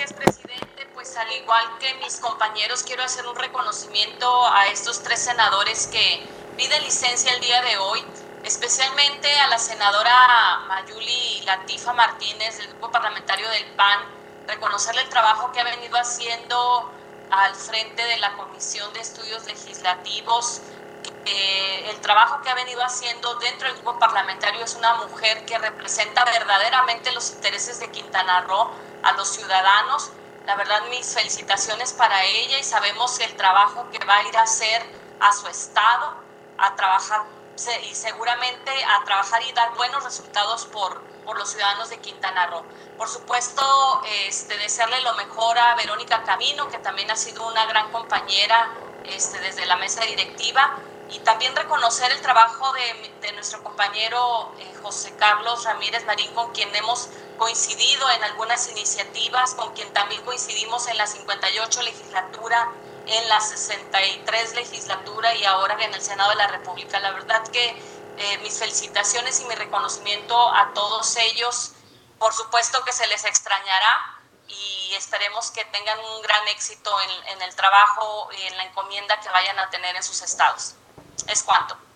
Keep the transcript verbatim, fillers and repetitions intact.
Gracias, presidente. Pues al igual que mis compañeros, quiero hacer un reconocimiento a estos tres senadores que piden licencia el día de hoy, especialmente a la senadora Mayuli Latifa Martínez del Grupo Parlamentario del P A N, reconocerle el trabajo que ha venido haciendo al frente de la Comisión de Estudios Legislativos. Eh, el trabajo que ha venido haciendo dentro del grupo parlamentario. Es una mujer que representa verdaderamente los intereses de Quintana Roo a los ciudadanos. La verdad, mis felicitaciones para ella, y sabemos el trabajo que va a ir a hacer a su estado, a trabajar y seguramente a trabajar y dar buenos resultados por, por los ciudadanos de Quintana Roo. Por supuesto, este, desearle lo mejor a Verónica Camino, que también ha sido una gran compañera este, desde la mesa directiva. Y también reconocer el trabajo de, de nuestro compañero eh, José Carlos Ramírez Marín, con quien hemos coincidido en algunas iniciativas, con quien también coincidimos en la cincuenta y ocho legislatura, en la sesenta y tres legislatura y ahora en el Senado de la República. La verdad que eh, mis felicitaciones y mi reconocimiento a todos ellos. Por supuesto que se les extrañará y esperemos que tengan un gran éxito en, en el trabajo y en la encomienda que vayan a tener en sus estados. Es cuanto.